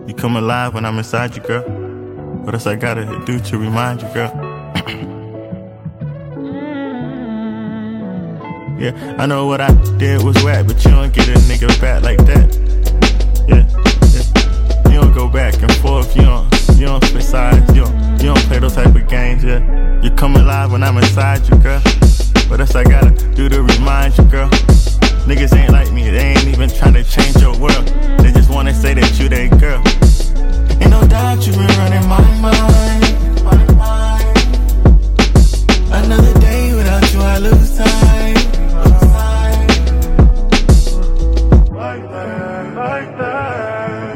You come alive when I'm inside you, girl. What else I gotta do to remind you, girl? Yeah, I know what I did was whack, but you don't get a nigga back like that. Yeah. You don't go back and forth, you don't switch sides, you don't play those type of games, yeah. You come alive when I'm inside you, girl. What else I gotta do to remind you, girl? Niggas ain't like me, they ain't even tryna change your world. They just wanna say that you their girl. Ain't no doubt you been running my mind. Another day without you, I lose time. Like that.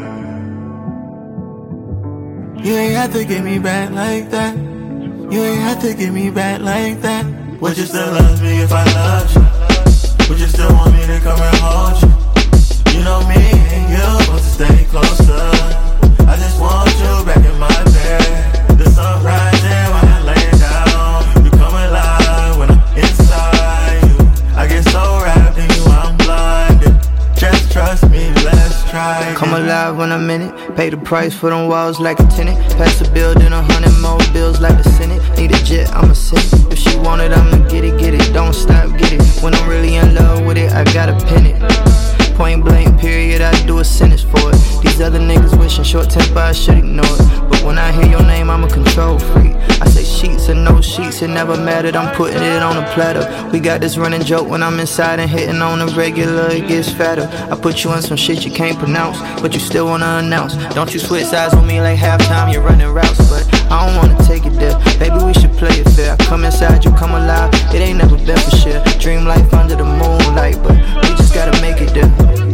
You ain't have to get me back like that. You ain't have to get me back like that. Would you still love me if I loved you? Would you still want me to come and hold you? You know me and you supposed to stay closer. I just want you back in my bed. The sun rising when I lay down. You come alive when I'm inside you. I get so wrapped in you, I'm blinded. Just trust me, let's try. Come alive when I'm in it. Pay the price for them walls like a tenant. Pass the bill, then 100 more bills like the Senate. Need a jet, I'ma send it. If she want it, I'ma get it, get it. Don't stop, get it. When I'm really in love with it, I gotta pin it. Point blank, period, I do a sentence for it. These other niggas wishing short temper, I should ignore it. But when I hear your name, I'm a control freak. I say sheets and no sheets, it never mattered. I'm putting it on a platter. We got this running joke when I'm inside and hitting on the regular, it gets fatter. I put you in some shit you can't pronounce, but you still wanna announce. Don't you switch sides on me like halftime, you're running routes. But I don't wanna take it there, baby, we should play it fair. I come inside, you come alive, it ain't never been for shit. Dream life under the moonlight, but we just gotta make it there.